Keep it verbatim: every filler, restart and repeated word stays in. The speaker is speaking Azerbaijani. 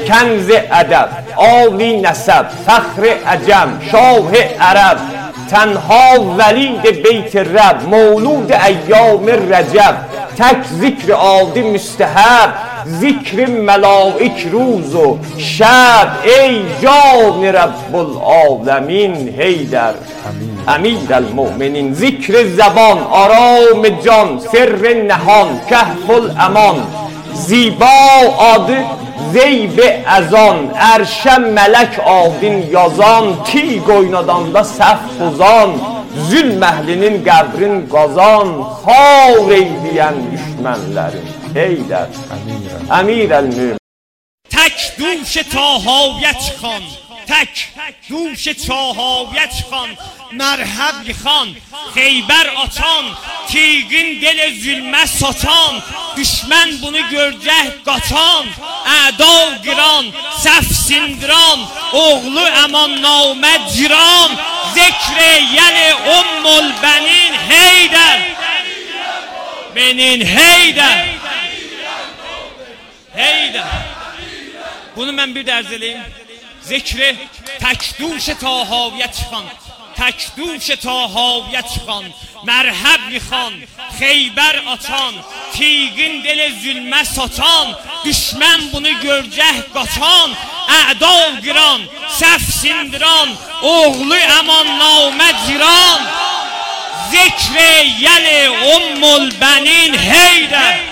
کنز ادب، عالی نسب، فخر عجم، شاه عرب، تنها ولید بیت رب، مولود ایام رجب، تک ذکر عادی مستحب، ذکر ملائک روز و شب، ای جان رب العالمین حیدر امیر المؤمنین. ذکر زبان، آرام جان، سر نهان، کهف الامان، زیبا adı Zeyb əzan, ərşə mələk adin yazan, tiq oynadanda səhv pozan, zülm əhlinin qəbrin qazan, xar eyləyən düşmənlərin Heydər əmir əl-mümin. تک دوش تاهایت خان، تک دوش تاهایت خان، مرحب خان، Xeybər atan, tiqin dil zülmə satan, düşmən bunu görcək qatan, əda qiran, səf sindiran, oğlu əman namə ciran, zikr yəni ummul bənin Heydər benin Heydər Heydər. Bunu mən bir də ərz eləyim. Zikri təkduş tahaviyyət xan, təkduş tahaviyyət xan, mərhəb xan, Xeybər atan, tiqin dil zülmə satan, düşmən bunu görcək qatan, əda qiran, səf sindiran, oğlu əman namə ciran, zikr yəni ummul bənin Heydər